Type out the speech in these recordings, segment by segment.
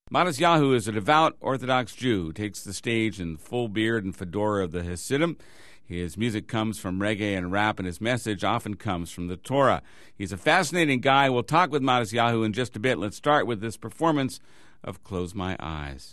Matisyahu is a devout Orthodox Jew who takes the stage in the full beard and fedora of the Hasidim. His music comes from reggae and rap, and his message often comes from the Torah. He's a fascinating guy. We'll talk with Matisyahu in just a bit. Let's start with this performance of Close My Eyes.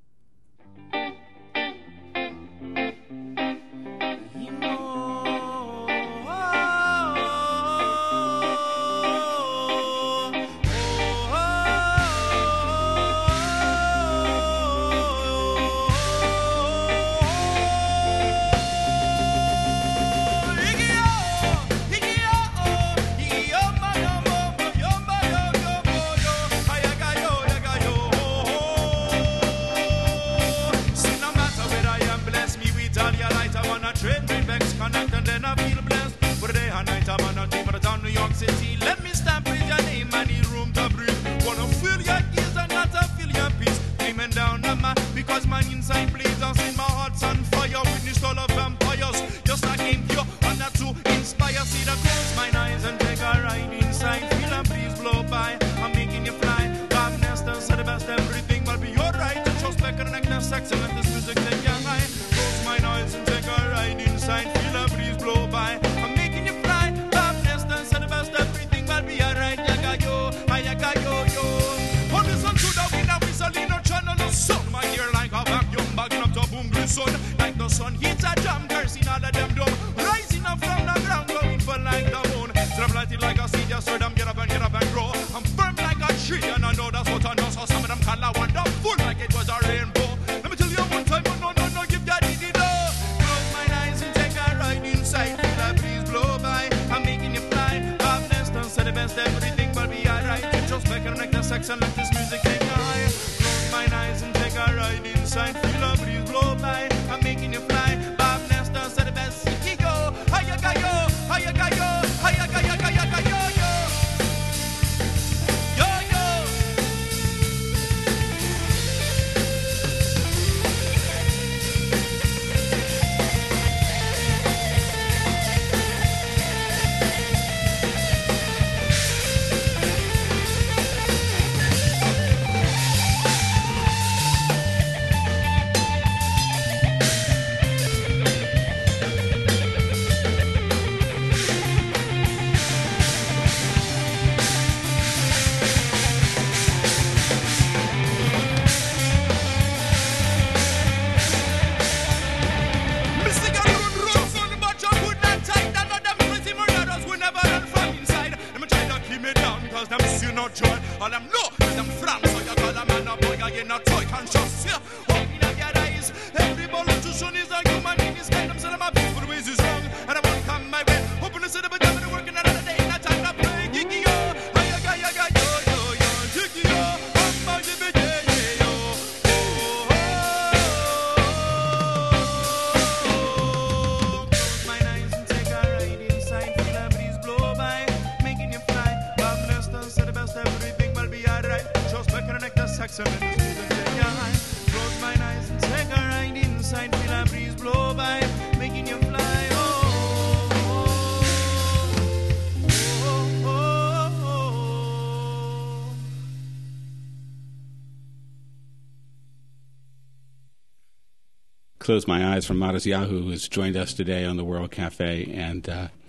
Close My Eyes from Matisyahu, who has joined us today on the World Cafe. And,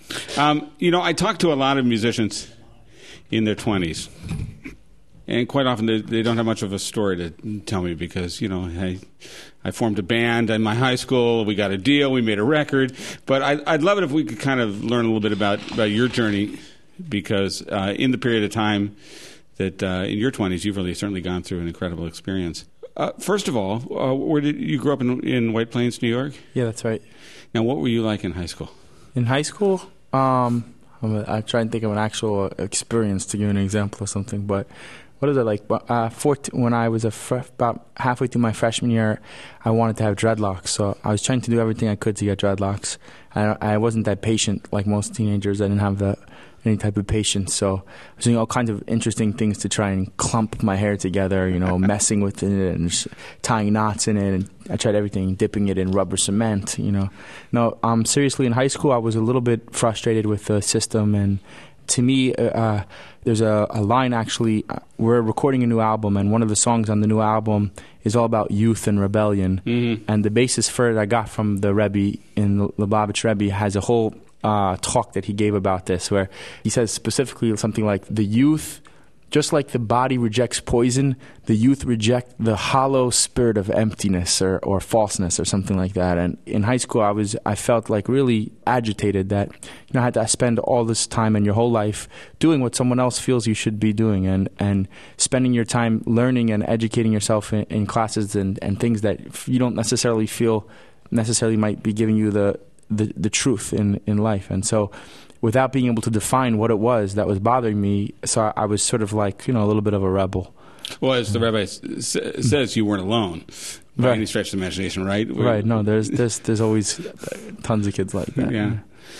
I talk to a lot of musicians in their 20s. And quite often they don't have much of a story to tell me because, I formed a band in my high school. We got a deal. We made a record. But I'd love it if we could kind of learn a little bit about your journey because in the period of time that in your 20s, you've really certainly gone through an incredible experience. First of all, where did you grow up in White Plains, New York? Yeah, that's right. Now, what were you like in high school? In high school, I try and think of an actual experience to give an example of something. But what is it like? When I was about halfway through my freshman year, I wanted to have dreadlocks. So I was trying to do everything I could to get dreadlocks. I wasn't that patient like most teenagers. I didn't have any type of patience. So I was doing all kinds of interesting things to try and clump my hair together, messing with it and tying knots in it. And I tried everything, dipping it in rubber cement, No, seriously, in high school, I was a little bit frustrated with the system and to me, there's a line actually. We're recording a new album, and one of the songs on the new album is all about youth and rebellion. Mm-hmm. And the basis for it I got from the Rebbe in the Lubavitch Rebbe has a whole talk that he gave about this, where he says specifically something like, the youth, just like the body rejects poison, the youth reject the hollow spirit of emptiness or falseness or something like that. And in high school, I felt like really agitated that, I had to spend all this time in your whole life doing what someone else feels you should be doing, and spending your time learning and educating yourself in classes and things that you don't necessarily feel necessarily might be giving you the truth in life. And so, without being able to define what it was that was bothering me, so I was sort of like, a little bit of a rebel. Well, as the rabbi says, you weren't alone by any stretch of the imagination, right? Right. No, there's always tons of kids like that. Yeah.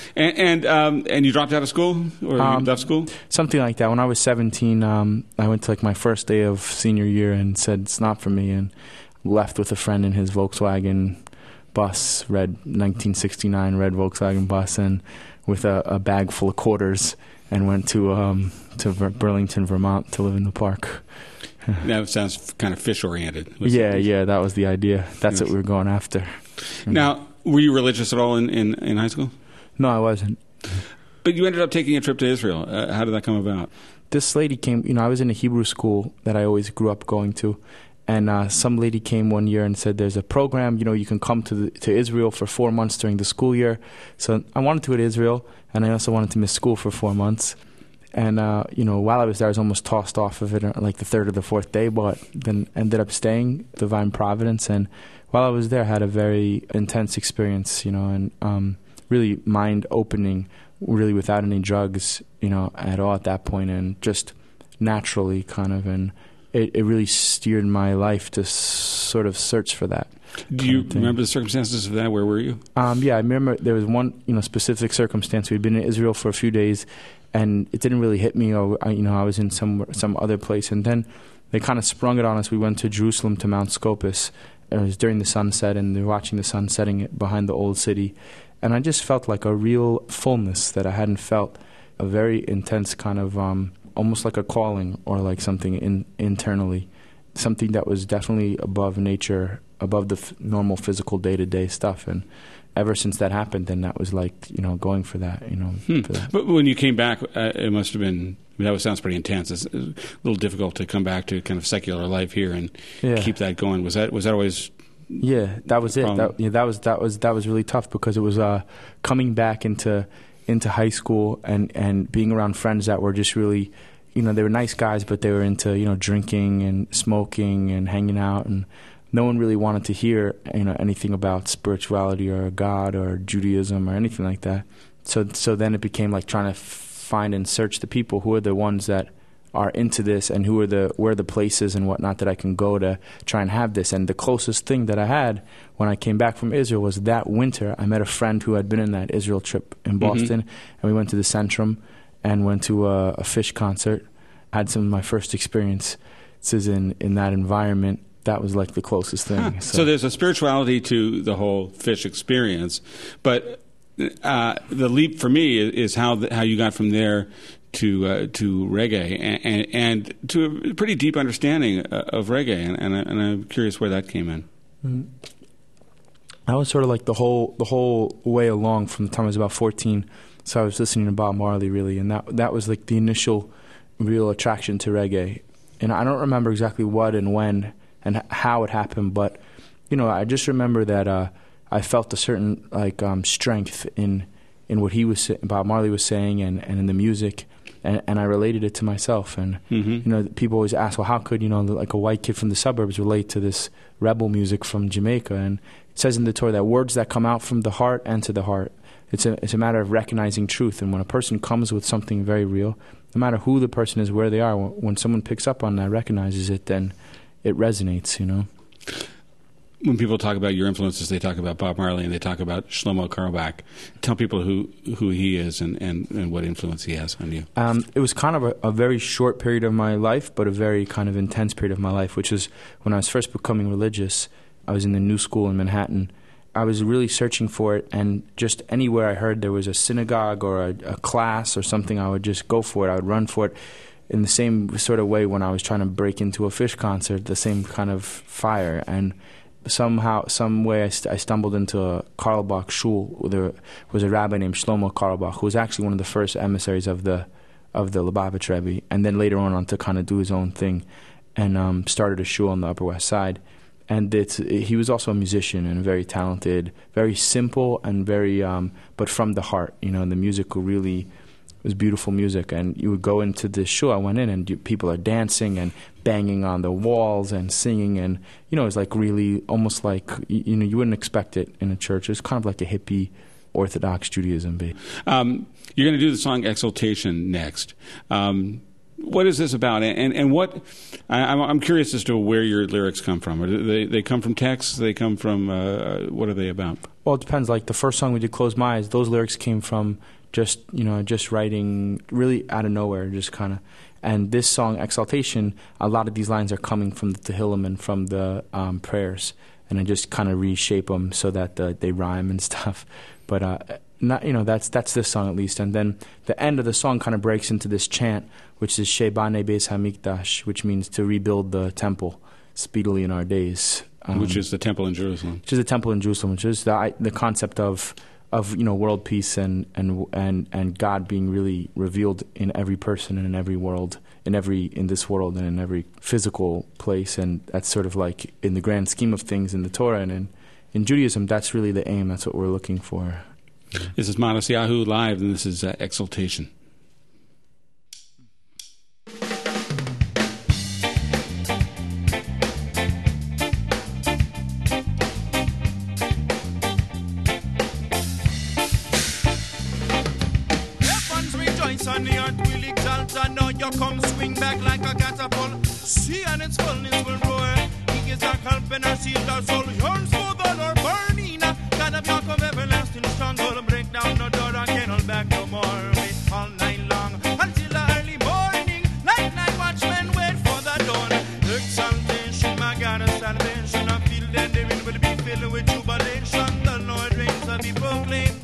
And you dropped out of school, or you left school? Something like that. When I was 17, I went to my first day of senior year and said it's not for me, and left with a friend in his Volkswagen bus, red 1969 red Volkswagen bus, and with a bag full of quarters, and went to Burlington, Vermont to live in the park. That sounds kind of fish-oriented. Yeah, that was the idea. That's what we were going after. Now, were you religious at all in high school? No, I wasn't. But you ended up taking a trip to Israel. How did that come about? This lady came, I was in a Hebrew school that I always grew up going to. And some lady came one year and said, there's a program, you can come to Israel for 4 months during the school year. So I wanted to go to Israel, and I also wanted to miss school for 4 months. And, while I was there, I was almost tossed off of it like the third or the fourth day, but then ended up staying, Divine Providence. And while I was there, I had a very intense experience, and really mind-opening, really without any drugs, at all at that point, and just naturally kind of, and it really steered my life to sort of search for that. Do you remember the circumstances of that? Where were you? Yeah, I remember there was one, specific circumstance. We'd been in Israel for a few days, and it didn't really hit me. Or I was in some other place, and then they kind of sprung it on us. We went to Jerusalem, to Mount Scopus. It was during the sunset, and they were watching the sun setting behind the old city, and I just felt like a real fullness that I hadn't felt. A very intense kind of almost like a calling, or like something internally, something that was definitely above nature, above the normal physical day-to-day stuff. And ever since that happened, then that was like, going for that, for that. But when you came back, it must have been, that sounds pretty intense. It's a little difficult to come back to kind of secular life here and keep that going. Was that always? Yeah, that was it. That was really tough, because it was coming back into high school and being around friends that were just really, they were nice guys, but they were into, drinking and smoking and hanging out, and no one really wanted to hear, anything about spirituality or God or Judaism or anything like that. So then it became like trying to find and search the people who are the ones that are into this, and where are the places and whatnot that I can go to try and have this. And the closest thing that I had when I came back from Israel was that winter. I met a friend who had been in that Israel trip in Boston, and we went to the Centrum and went to a Fish concert. Had some of my first experiences in that environment. That was like the closest thing. So there's a spirituality to the whole Fish experience, but the leap for me is how you got from there to reggae and to a pretty deep understanding of reggae, and I'm curious where that came in. Mm-hmm. I was sort of like the whole way along from the time I was about 14. So I was listening to Bob Marley, really, and that was like the initial real attraction to reggae. And I don't remember exactly what and when and how it happened, but I just remember that I felt a certain strength in what Bob Marley was saying, and in the music. And I related it to myself. And, people always ask, well, how could, like a white kid from the suburbs relate to this rebel music from Jamaica? And it says in the Torah that words that come out from the heart enter the heart. It's a matter of recognizing truth. And when a person comes with something very real, no matter who the person is, where they are, when someone picks up on that, recognizes it, then it resonates, When people talk about your influences, they talk about Bob Marley and they talk about Shlomo Carlebach. Tell people who he is and what influence he has on you. It was kind of a very short period of my life, but a very kind of intense period of my life, which is when I was first becoming religious. I was in the New School in Manhattan, I was really searching for it, and just anywhere I heard there was a synagogue or a class or something, I would just go for it. I would run for it. In the same sort of way when I was trying to break into a Fish concert, the same kind of fire. And somehow, some way, I stumbled into a Carlebach shul. There was a rabbi named Shlomo Carlebach, who was actually one of the first emissaries of the Lubavitch Rebbe, and then later on to kind of do his own thing, and started a shul on the Upper West Side. And he was also a musician and very talented, very simple and very, but from the heart. The music really was beautiful music. And you would go into this shul. I went in, and people are dancing and banging on the walls and singing, and it was like really almost like you wouldn't expect it in a church. It's kind of like a hippie Orthodox Judaism. You're going to do the song "Exaltation" next. What is this about? And what I'm curious as to where your lyrics come from. They come from texts? They come from what are they about? Well, it depends. Like the first song we did, "Close My Eyes," those lyrics came from just writing really out of nowhere, just kind of. And this song, "Exaltation," a lot of these lines are coming from the Tehillim and from the prayers, and I just kind of reshape them so that they rhyme and stuff. But that's this song at least. And then the end of the song kind of breaks into this chant, which is Shebane Beis Hamikdash, which means to rebuild the temple speedily in our days. Which is the temple in Jerusalem. Which is the temple in Jerusalem, which is the concept of world peace and God being really revealed in every person and in every world, in this world and in every physical place. And that's sort of like in the grand scheme of things in the Torah and in Judaism, that's really the aim. That's what we're looking for. This is Matisyahu Live, and this is Exaltation. And the earth will exalt, and now you come swing back like a catapult. See, and its fullness will roar. He gives our help and our seed, our soul yearns for the Lord burning. God of Yaakov, everlasting stronghold, break down the door and can't hold back no more. Wait all night long until the early morning. Night watchmen wait for the dawn. Exaltation, my God of salvation. I feel that the wind will be filled with jubilation. The Lord reigns will be proclaimed.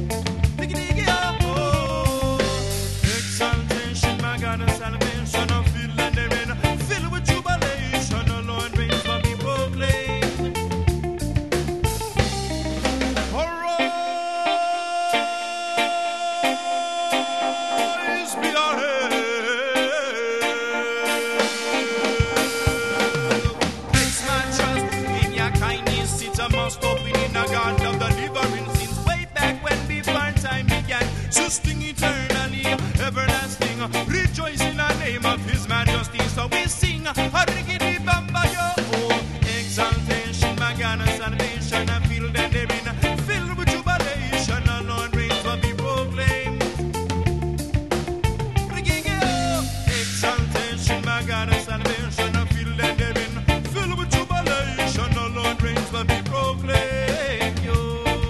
Salvation, I feel that they're in, filled with jubilation. The Lord reigns for me proclaimed. Arise, be our head. Place my trust in your kindness. It's a must open in a God of deliverance. Since way back when before time began, sustain eternally, everlasting. Rejoice in the name of His Majesty. So we sing a riggedy bamba yo. Exaltation, my God of salvation. I feel that they're in, filled with jubilation. The Lord reigns will be proclaimed. Exaltation, my God of salvation. I feel that they're in, filled with jubilation. The Lord reigns will be proclaimed. Yo.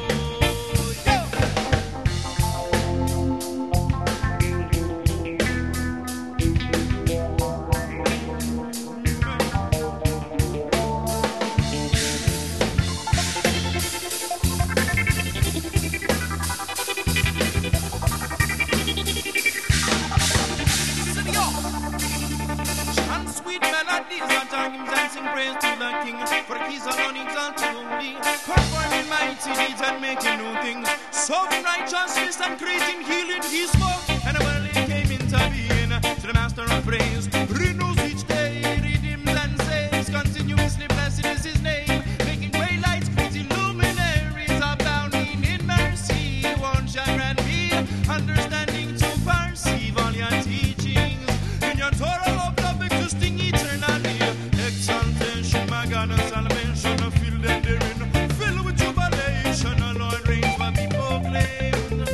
Praise to the King, for He's alone exalted only, performing mighty deeds and making new things, serving righteousness and creating healing. He spoke, and the world came into being. To the Master of praise, renews each day, redeems and saves, continuously blessed is His name, making great lights, creating luminaries, abounding in mercy. Won't you grant me understanding to perceive all your teachings in your Torah of love existing eternally. Exaltation, my God of salvation, I feel that they're in, filled with jubilation. The Lord reigns will be proclaimed.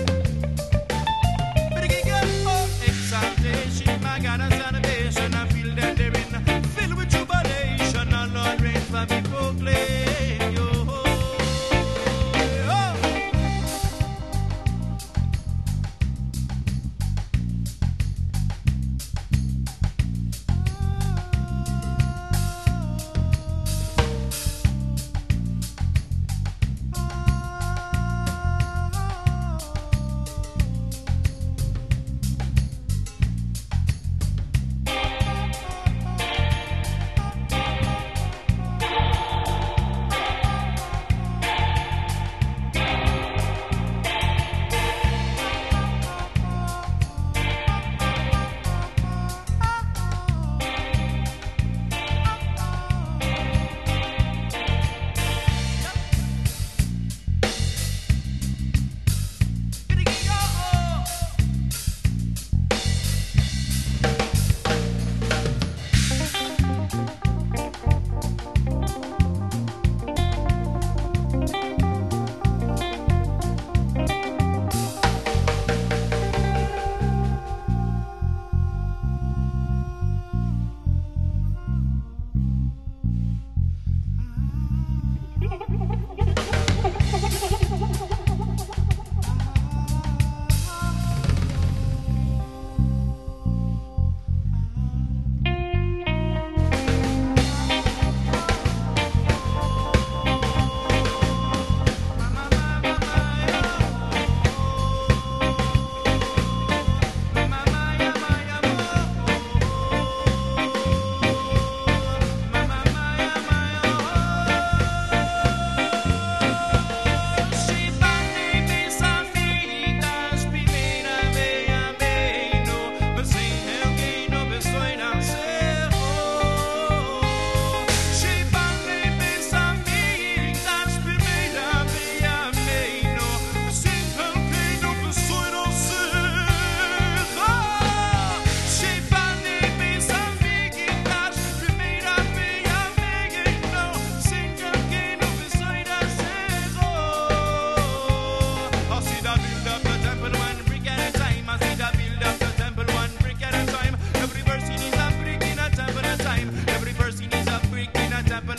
Exaltation, my God of salvation, I feel that they're in, filled with jubilation. The Lord reigns will be proclaimed. Yo.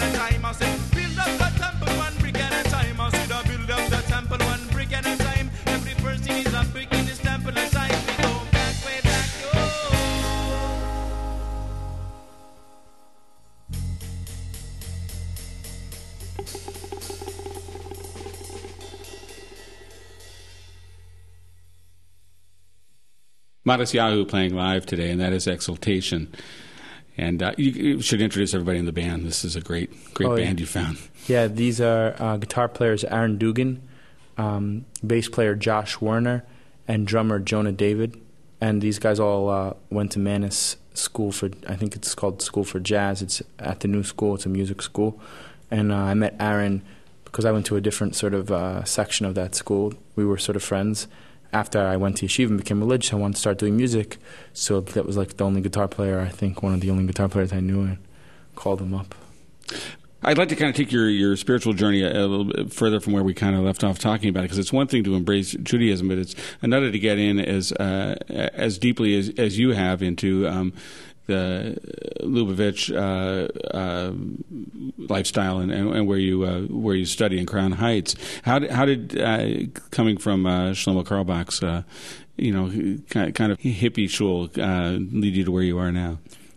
a time. I say, build up the temple one brick at a time. I said, build up the temple one brick at a time. Every person is a brick in this temple at a time. We go back, way back, yo. Modest Yahoo playing live today, and that is Exultation. And you should introduce everybody in the band. This is a great band you found. Yeah, these are guitar players Aaron Dugan, bass player Josh Werner, and drummer Jonah David. And these guys all went to Manus School for, I think it's called School for Jazz. It's at the new school. It's a music school. And I met Aaron because I went to a different sort of section of that school. We were sort of friends. After I went to yeshiva and became religious, I wanted to start doing music. So that was like the only guitar player, I think, one of the only guitar players I knew, and called him up. I'd like to kind of take your spiritual journey a little bit further from where we kind of left off talking about it, because it's one thing to embrace Judaism, but it's another to get in as deeply as you have into the Lubavitch lifestyle and where you study in Crown Heights. How did coming from Shlomo Carlebach's kind of hippie shul lead you to where you are now?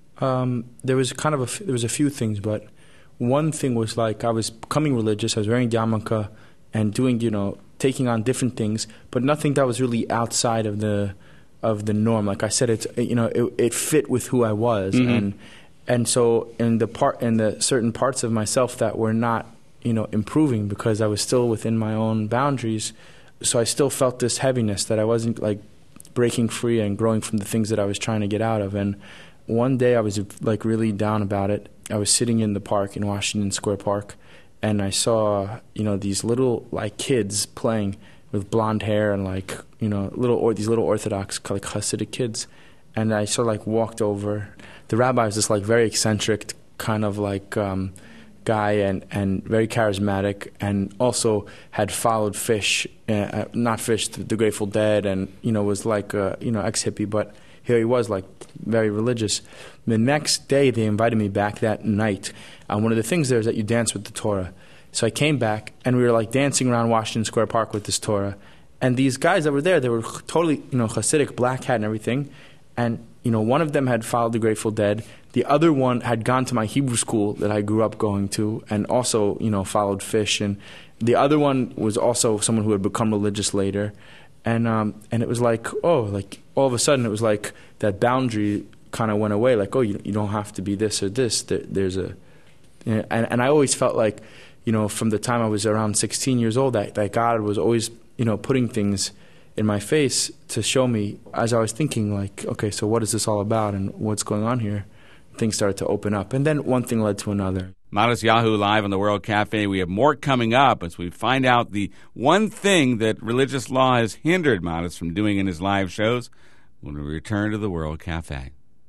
There was a few things, but one thing was like I was becoming religious. I was wearing yarmulke and doing taking on different things, but nothing that was really outside of the norm. Like I said, it fit with who I was, mm-hmm. and so in the certain parts of myself that were not improving because I was still within my own boundaries. So I still felt this heaviness that I wasn't like breaking free and growing from the things that I was trying to get out of. And one day I was like really down about it. I was sitting in the park in Washington Square Park, and I saw these little like kids playing with blonde hair and like these little Orthodox like Hasidic kids, and I sort of like walked over. The rabbi was this like very eccentric kind of like guy and very charismatic, and also had followed Fish, not Fish, the Grateful Dead, and was like ex-hippie, but here he was like very religious. The next day they invited me back that night. One of the things there is that you dance with the Torah. So I came back, and we were like dancing around Washington Square Park with this Torah. And these guys that were there, they were totally, Hasidic, black hat and everything. And, one of them had followed the Grateful Dead. The other one had gone to my Hebrew school that I grew up going to, and also, followed Fish. And the other one was also someone who had become religious later. And it was like, all of a sudden it was like that boundary kind of went away. Like, you don't have to be this or this. There's a... And I always felt like, from the time I was around 16 years old, that God was always, putting things in my face to show me as I was thinking, like, okay, so what is this all about and what's going on here? Things started to open up. And then one thing led to another. Modest Yahoo live on the World Cafe. We have more coming up as we find out the one thing that religious law has hindered Modest from doing in his live shows when we return to the World Cafe.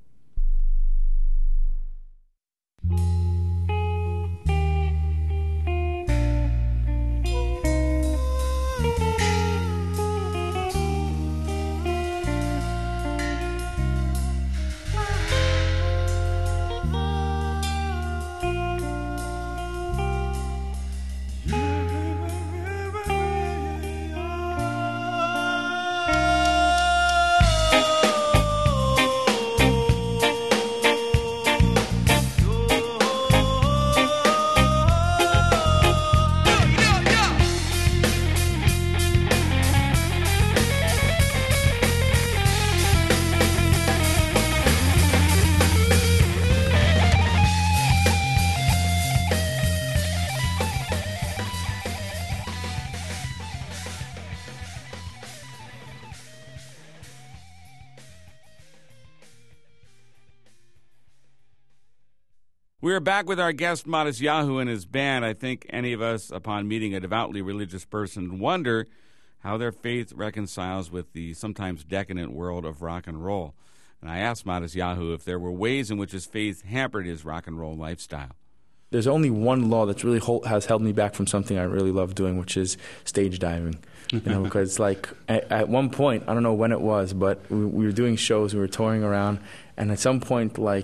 We're back with our guest, Modest Yahoo, and his band. I think any of us, upon meeting a devoutly religious person, wonder how their faith reconciles with the sometimes decadent world of rock and roll. And I asked Modest Yahoo if there were ways in which his faith hampered his rock and roll lifestyle. There's only one law that's really has held me back from something I really love doing, which is stage diving. Because like at one point, I don't know when it was, but we were doing shows, we were touring around, and at some point, like,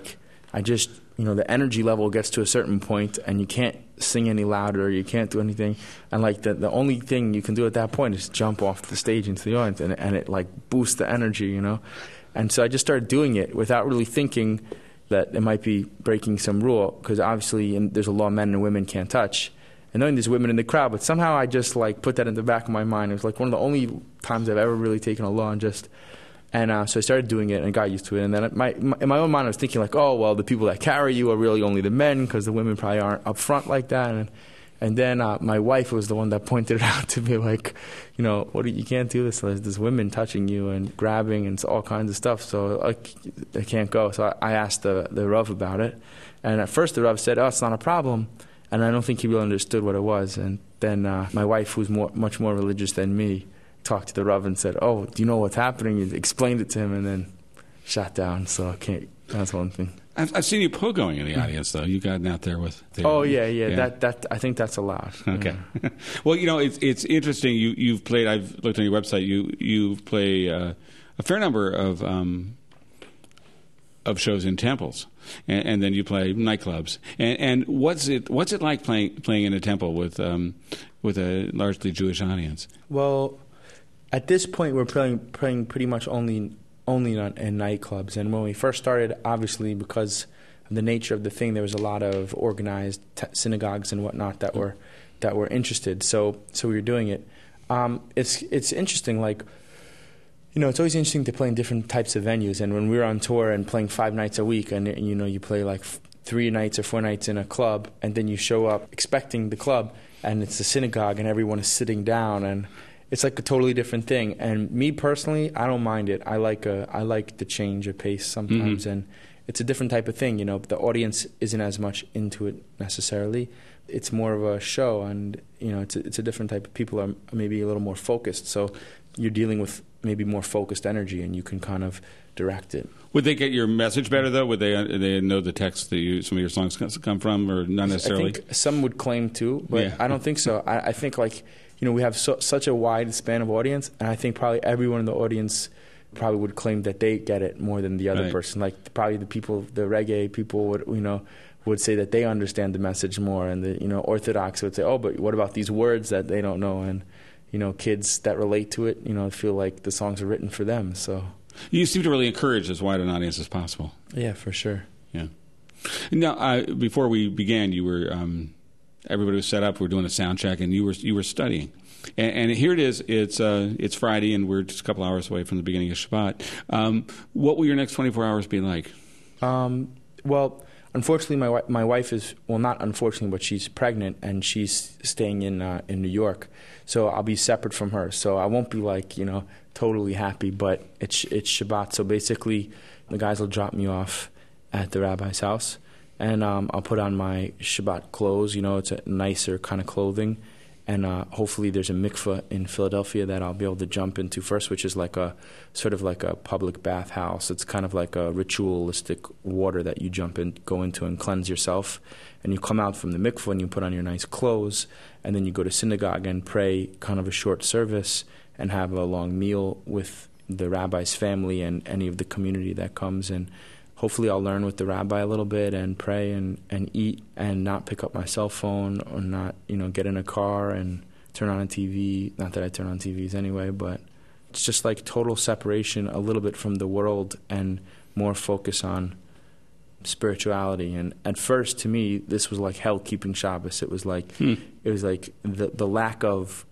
I just, the energy level gets to a certain point and you can't sing any louder, you can't do anything. And like the only thing you can do at that point is jump off the stage into the audience, and it like boosts the energy, And so I just started doing it without really thinking that it might be breaking some rule, because obviously there's a law men and women can't touch. And knowing there's women in the crowd, but somehow I just like put that in the back of my mind. It was like one of the only times I've ever really taken a law and so I started doing it and got used to it. And then in my own mind I was thinking like, oh, well, the people that carry you are really only the men, because the women probably aren't up front like that. And then my wife was the one that pointed it out to me, like, you can't do this. There's women touching you and grabbing and all kinds of stuff. So I can't go. So I asked the Rav about it. And at first the Rav said, oh, it's not a problem. And I don't think he really understood what it was. And then my wife, who's much more religious than me, talked to the Rav and said, oh, do you know what's happening? He explained it to him and then shut down. So that's one thing. I've seen you pogoing in the audience, though. You've gotten out there with... Yeah. That I think that's allowed. Okay. Well, it's interesting. You've played... I've looked on your website. You play a fair number of shows in temples, and then you play nightclubs. And what's it like playing in a temple with a largely Jewish audience? Well, at this point, we're playing pretty much only in nightclubs. And when we first started, obviously, because of the nature of the thing, there was a lot of organized synagogues and whatnot that were interested. So we were doing it. It's interesting, like, it's always interesting to play in different types of venues. And when we were on tour and playing 5 nights a week, and you play like 3 nights or 4 nights in a club, and then you show up expecting the club, and it's a synagogue, and everyone is sitting down, and it's like a totally different thing. And me personally, I don't mind it. I like the change of pace sometimes, and it's a different type of thing. The audience isn't as much into it necessarily. It's more of a show, and it's a different type of people are maybe a little more focused. So you're dealing with maybe more focused energy, and you can kind of direct it. Would they get your message better, though? Would they know the text that some of your songs come from, or not necessarily? I think some would claim to, but I don't think so. I think we have such a wide span of audience, and I think probably everyone in the audience probably would claim that they get it more than the other person. Like probably the reggae people would say that they understand the message more, and the Orthodox would say, oh, but what about these words that they don't know? And kids that relate to it, feel like the songs are written for them. So you seem to really encourage as wide an audience as possible. Yeah, for sure. Yeah. Now, before we began, you were everybody was set up. We're doing a sound check, and you were studying. And here it is. It's Friday, and we're just a couple hours away from the beginning of Shabbat. What will your next 24 hours be like? Well, unfortunately, my wife is, well, not unfortunately, but she's pregnant, and she's staying in New York. So I'll be separate from her. So I won't be totally happy, but it's Shabbat. So basically, the guys will drop me off at the rabbi's house, and I'll put on my Shabbat clothes. It's a nicer kind of clothing. And hopefully there's a mikveh in Philadelphia that I'll be able to jump into first, which is like a sort of like a public bathhouse. It's kind of like a ritualistic water that you go into and cleanse yourself. And you come out from the mikveh and you put on your nice clothes, and then you go to synagogue and pray kind of a short service and have a long meal with the rabbi's family and any of the community that comes. And hopefully I'll learn with the rabbi a little bit and pray and eat and not pick up my cell phone or not, get in a car and turn on a TV. Not that I turn on TVs anyway, but it's just like total separation a little bit from the world and more focus on spirituality. And at first, to me, this was like hell keeping Shabbos. It was like the lack of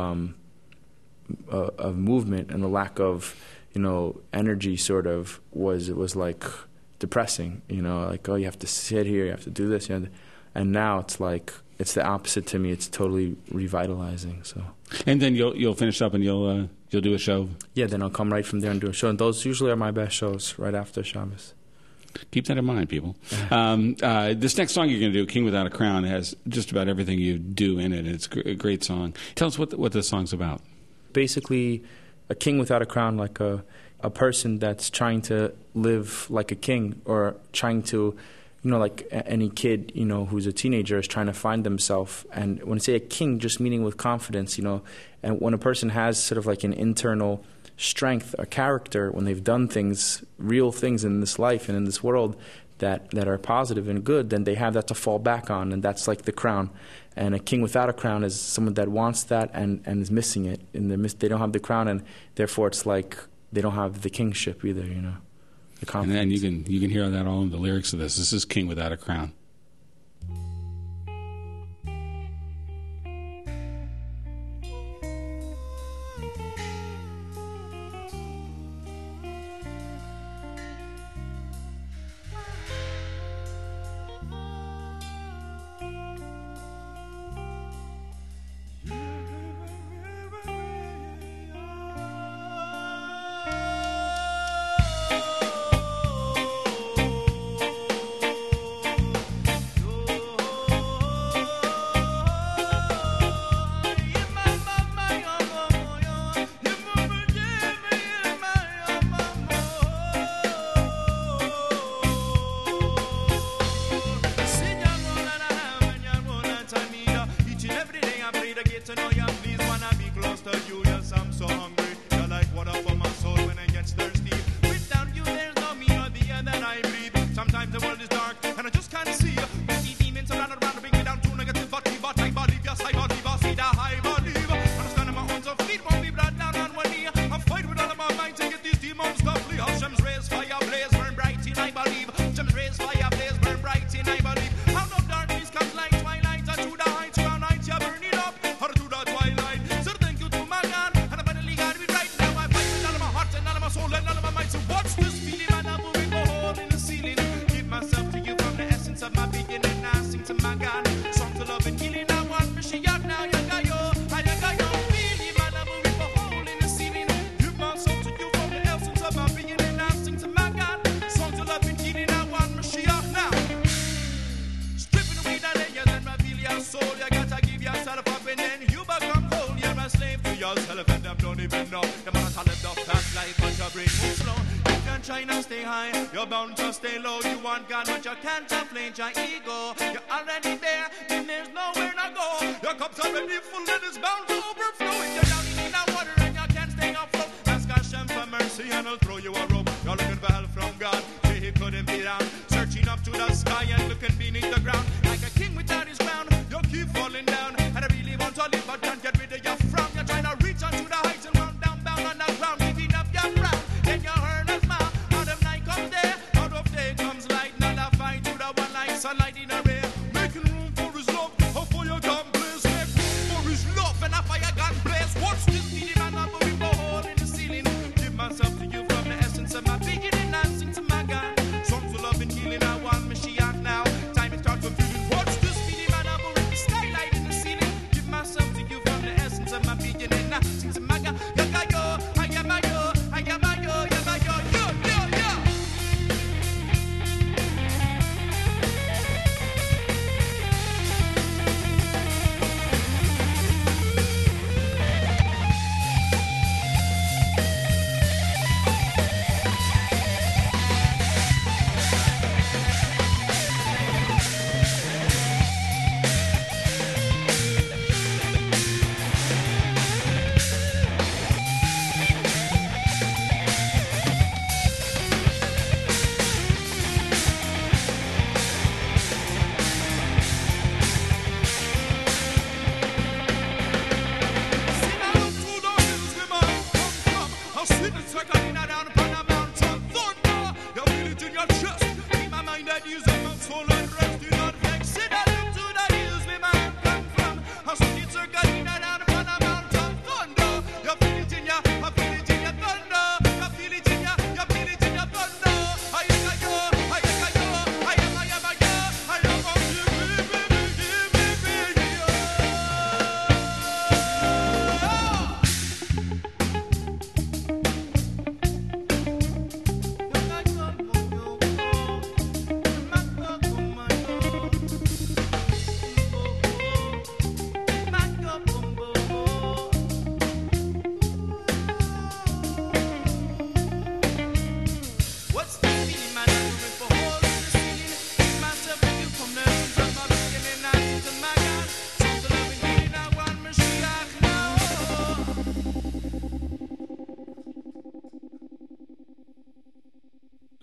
movement and the lack of energy sort of was like depressing, like, oh, you have to sit here, you have to do this, and now it's like it's the opposite to me. It's totally revitalizing. So, and then you'll finish up and you'll do a show. Yeah, then I'll come right from there and do a show, and those usually are my best shows right after Shabbos. Keep that in mind, people. This next song you're going to do, "King Without a Crown," has just about everything you do in it. It's a great song. Tell us what the song's about. Basically, a king without a crown, like a person that's trying to live like a king, or trying to, like any kid, who's a teenager is trying to find themselves. And when I say a king, just meaning with confidence, and when a person has sort of like an internal strength or character, when they've done things, real things in this life and in this world, that are positive and good, then they have that to fall back on, and that's like the crown. And a king without a crown is someone that wants that and is missing it. And they don't have the crown, and therefore it's like they don't have the kingship either, you know. The and then you can hear that all in the lyrics of this. This is King Without a Crown.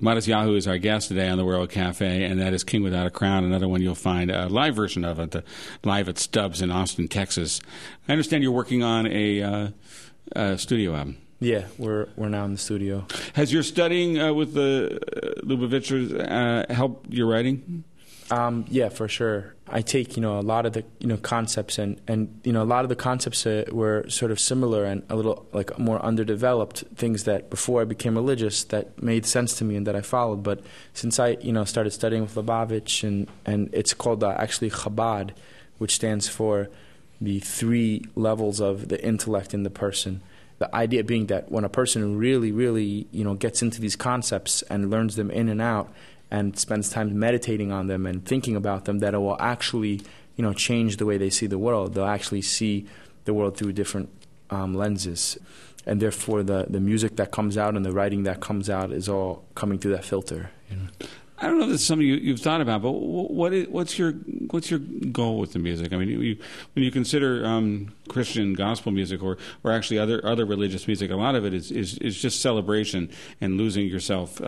Matisyahu is our guest today on the World Cafe, and that is King Without a Crown, another one you'll find a live version of it, live at Stubbs in Austin, Texas. I understand you're working on a studio album. Yeah, we're now in the studio. Has your studying with the Lubavitchers helped your writing? Yeah, for sure. I take, a lot of the, concepts and a lot of the concepts were sort of similar and a little like more underdeveloped things that before I became religious that made sense to me and that I followed. But since I, started studying with Lubavitch and it's called actually Chabad, which stands for the 3 levels of the intellect in the person. The idea being that when a person really, really, gets into these concepts and learns them in and out, and spends time meditating on them and thinking about them, that it will actually, change the way they see the world. They'll actually see the world through different lenses. And therefore, the music that comes out and the writing that comes out is all coming through that filter. I don't know if that's something you've thought about, but what's your goal with the music? I mean, when you consider Christian gospel music or actually other religious music, a lot of it is just celebration and losing yourself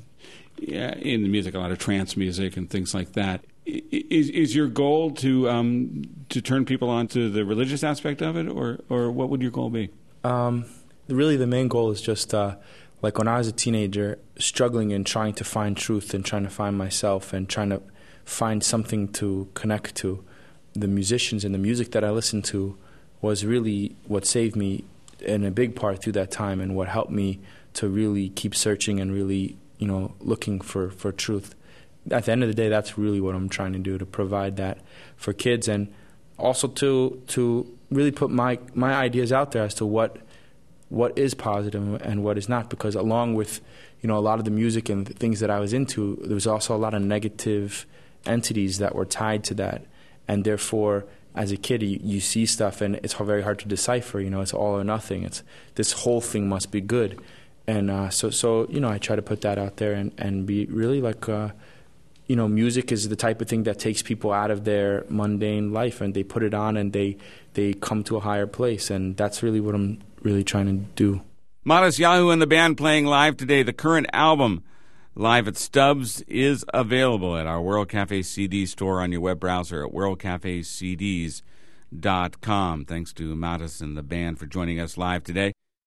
in the music, a lot of trance music and things like that. Is your goal to turn people on to the religious aspect of it, or what would your goal be? Really, the main goal is just like when I was a teenager, struggling and trying to find truth and trying to find myself and trying to find something to connect to. The musicians and the music that I listened to was really what saved me in a big part through that time and what helped me to really keep searching and really looking for truth. At the end of the day, that's really what I'm trying to do, to provide that for kids and also to really put my ideas out there as to what is positive and what is not, because along with a lot of the music and the things that I was into, there was also a lot of negative entities that were tied to that, and therefore as a kid you see stuff and it's very hard to decipher. It's all or nothing. It's this whole thing must be good. And so I try to put that out there and be really like, music is the type of thing that takes people out of their mundane life and they put it on and they come to a higher place. And that's really what I'm really trying to do. Matisyahu and the band playing live today. The current album, Live at Stubbs, is available at our World Cafe CD store on your web browser at worldcafecds.com. Thanks to Matis and the band for joining us live today.